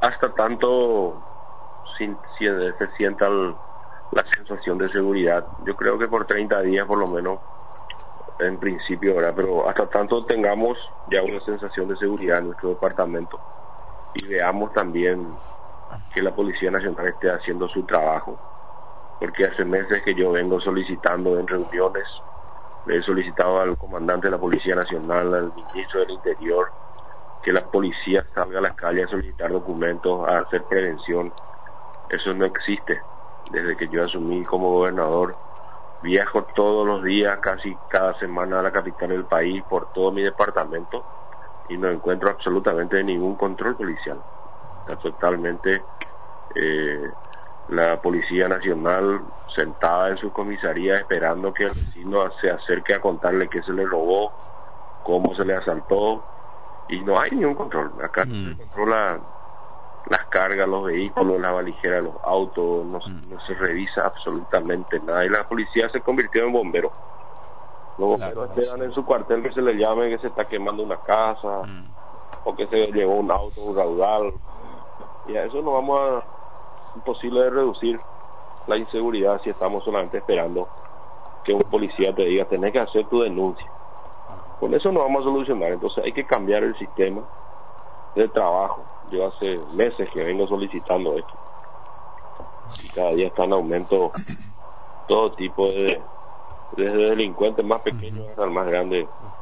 hasta tanto se sienta la sensación de seguridad. Yo creo que por 30 días por lo menos, en principio, ¿verdad? Pero hasta tanto tengamos ya una sensación de seguridad en nuestro departamento y veamos también que la Policía Nacional esté haciendo su trabajo, porque hace meses que yo vengo solicitando en reuniones, le he solicitado al comandante de la Policía Nacional, al ministro del Interior, que la policía salga a las calles a solicitar documentos, a hacer prevención. Eso no existe. Desde que yo asumí como gobernador, viajo todos los días, casi cada semana, a la capital del país por todo mi departamento y no encuentro absolutamente ningún control policial. Está totalmente la Policía Nacional sentada en su comisaría esperando que el vecino se acerque a contarle qué se le robó, cómo se le asaltó, y no hay ningún control. Acá no se controla las cargas, los vehículos, las valijeras, los autos, no se revisa absolutamente nada, y la policía se convirtió en bombero. Los bomberos esperan en su cuartel que se le llame que se está quemando una casa o que se llevó un auto, un raudal, y a eso no vamos a imposible de reducir la inseguridad si estamos solamente esperando que un policía te diga tenés que hacer tu denuncia. Con eso no vamos a solucionar. Entonces hay que cambiar el sistema de trabajo. Yo hace meses que vengo solicitando esto y cada día está en aumento todo tipo de, desde delincuentes más pequeños hasta el más grande,